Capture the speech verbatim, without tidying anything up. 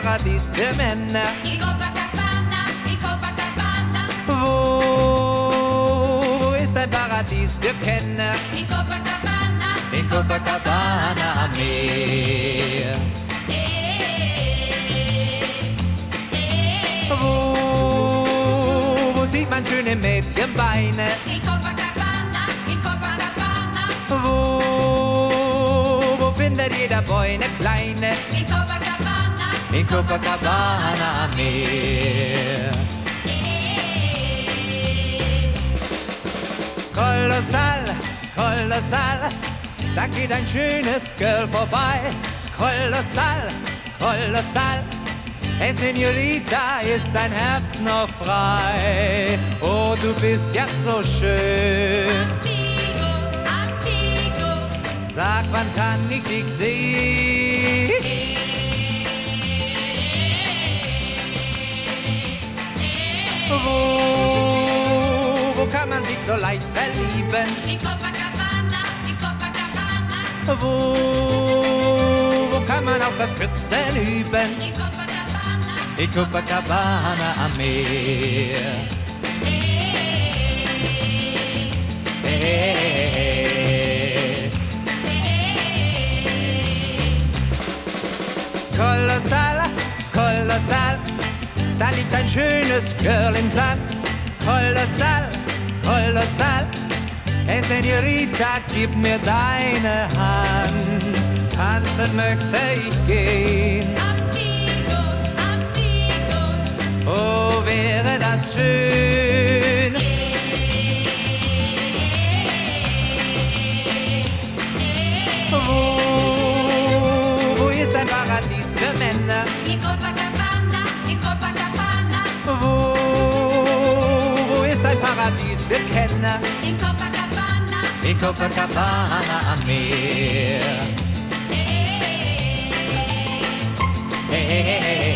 Paradies für Männer. In Copacabana, in Copacabana. Wo, wo ist ein Paradies für Kenner? In Copacabana, In Copacabana am Meer. eh, eh. Wo, wo sieht man schöne Mädchenbeine? In Copacabana, in Copacabana. Wo, wo findet jeder Boy eine kleine? In Copacabana, In Copacabana am Meer. eh. Kolossal, kolossal, da geht ein schönes Girl vorbei. Kolossal, kolossal, hey Senorita, ist dein Herz noch frei? Oh, du bist ja so schön. Amigo, amigo. Sag, wann kann ich dich sehen? Wo, wo kann man sich so leicht verlieben? In Copacabana, in Copacabana. Wo, wo kann man auch das Küssen üben? In Copacabana, In Copacabana am Meer. eh, Hey. eh. Kolossal, kolossal, da liegt ein schönes Girl im Sand. Kolossal, kolossal, hey Senorita, gib mir deine Hand. Tanzen möchte ich gehen, Amigo, amigo. oh wäre das schön. Wo, wo ist ein Paradies für Männer? In Copacabana, in Copacabana. Wo, wo ist ein Paradies für Kenner? In Copacabana, In Copacabana am Meer. eh, Hey, hey, hey,